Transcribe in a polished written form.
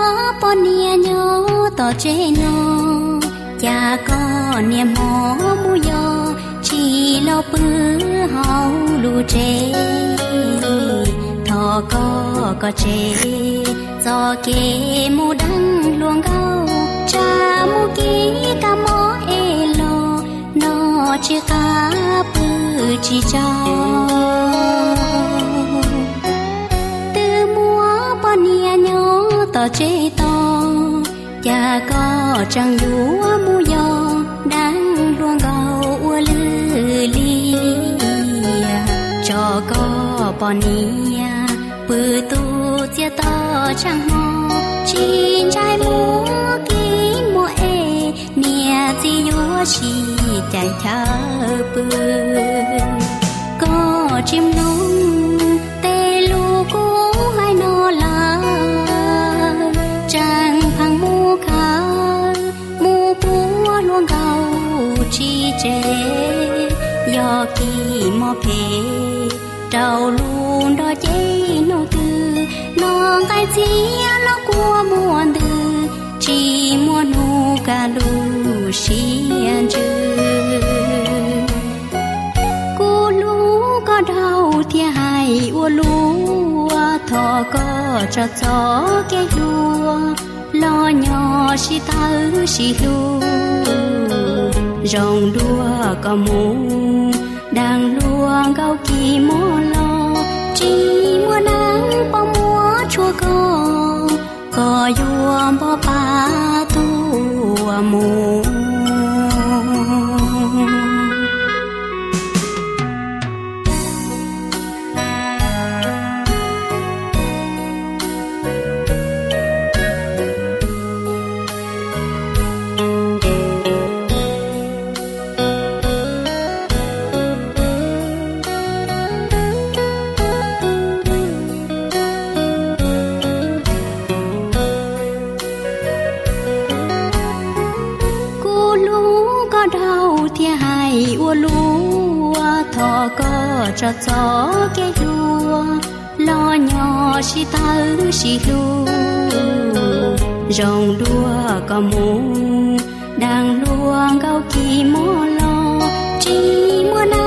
bọn nia nhớ tỏ chế nó cha có niềm hò mu yo chỉ lo bứ hậu lu chế thọ có chế do kê mu đăng luồng gâu cha mu ký ca mó e lo nó chia cá bứ chỉ cho từ múa bọn nia nhớ tỏ chế to cha có chẳng lúa mu yo đang luông gầu ua lư li cho có bọn nia bự tu chia to chẳng mò chín trái múa ký múa e nia chi yo chi chạy thơ bự có chim lung tê lu cú hai nó là chẳng phăng mu khá mu búa luông gầu chi chế do kỳ mò phê trâu luôn đó chế nó tư nó cái gì nó của muôn tư chỉ muốn nu cả lu xiên chư cô lu có đau thì hai u lu thọ có cho gió cái lúa lo nhỏ xí thơ xí lu rồng đua có mũ đang luông gâu kỳ mô lo chỉ mua nắng bao múa chua có yuông bao ba tu mù thọ có cho gió cái lúa lo nhỏ xí thơ xí lu rồng đua có mũ đang luông gâu kỳ mô lo chỉ muốn